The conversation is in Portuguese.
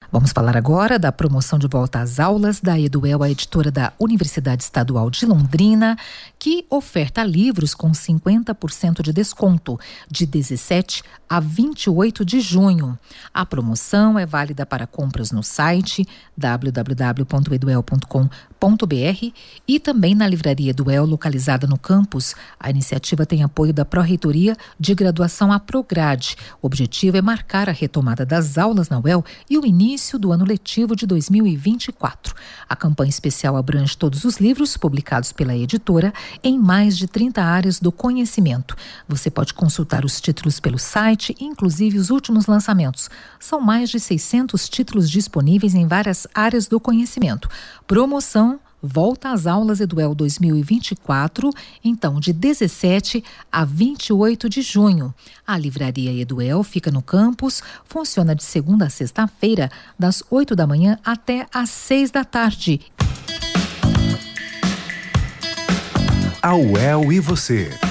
Vamos falar agora da promoção de volta às aulas da Eduel, a editora da Universidade Estadual de Londrina, que oferta livros com 50% de desconto, de 17 a 28 de junho. A promoção é válida para compras no site www.eduel.com.br e também na livraria Eduel, localizada no campus. A iniciativa tem apoio da Pró-Reitoria de Graduação, a Prograde. O objetivo é marcar a retomada das aulas na UEL e o início do ano letivo de 2024. A campanha especial abrange todos os livros publicados pela editora em mais de 30 áreas do conhecimento. Você pode consultar os títulos pelo site, inclusive os últimos lançamentos. São mais de 600 títulos disponíveis em várias áreas do conhecimento. Promoção Volta às Aulas Eduel 2024, então de 17 a 28 de junho. A livraria Eduel fica no campus, funciona de segunda a sexta-feira, das 8 da manhã até às 6 da tarde. A UEL e você,